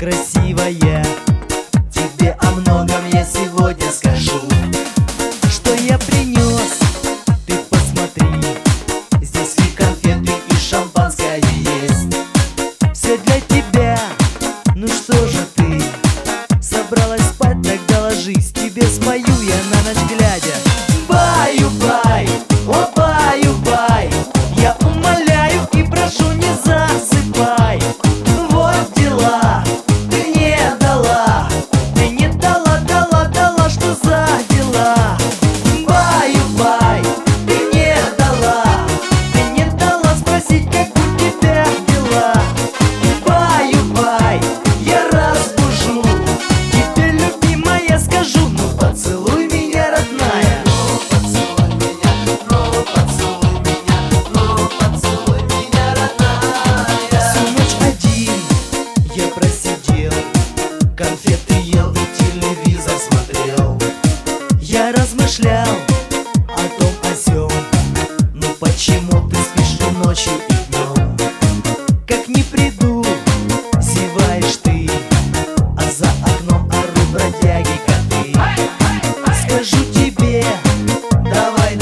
красивая, тебе о многом я сегодня скажу. Что я принес, ты посмотри, здесь и конфеты, и шампанское есть. Все для тебя, ну что же ты собралась спать, тогда ложись, тебе спою я на ночь глядя. Баю-бай, о баю-бай, я умоляю и прошу, не засыпай. Вот дела, ты не дала, дала, что за дела? Баю-бай, ты не дала спросить, как у тебя дела. Баю-бай, я разбужу, тебе, любимая, скажу, ну поцелуй меня, родная. Я просидел, конфеты ел и телевизор смотрел. Я размышлял о том, о сём, ну почему ты спишь и ночью, и днем? Как не приду, зеваешь ты, а за окном орут бродяги коты. Скажу тебе, давай,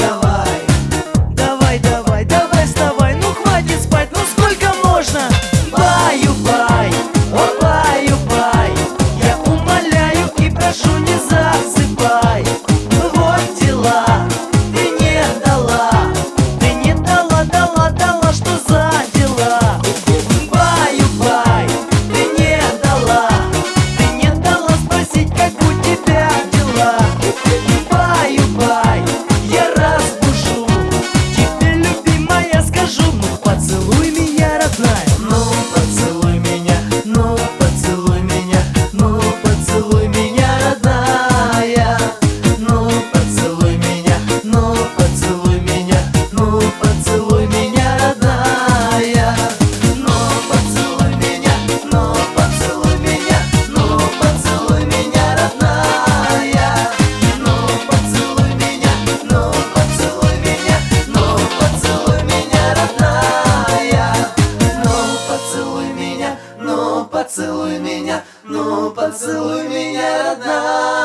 вставай, ну хватит спать, ну сколько можно? Баю-бай, о баю-бай, я умоляю и прошу, не засыпай. Вот дела, ты не дала, что за дела? Баю-бай, ты не дала спросить, как у тебя дела. Баю-бай, я разбужу, тебе, любимая, скажу, ну поцелуй меня, родная. Ну поцелуй меня, ну поцелуй меня, ну поцелуй меня, родная. Ну поцелуй меня, ну поцелуй меня, ну поцелуй меня, родная. Ну поцелуй меня, ну поцелуй меня, ну поцелуй меня, родная. Ну поцелуй меня, ну поцелуй меня, ну поцелуй меня, родная. Ну поцелуй меня, ну поцелуй меня, ну поцелуй меня, родная.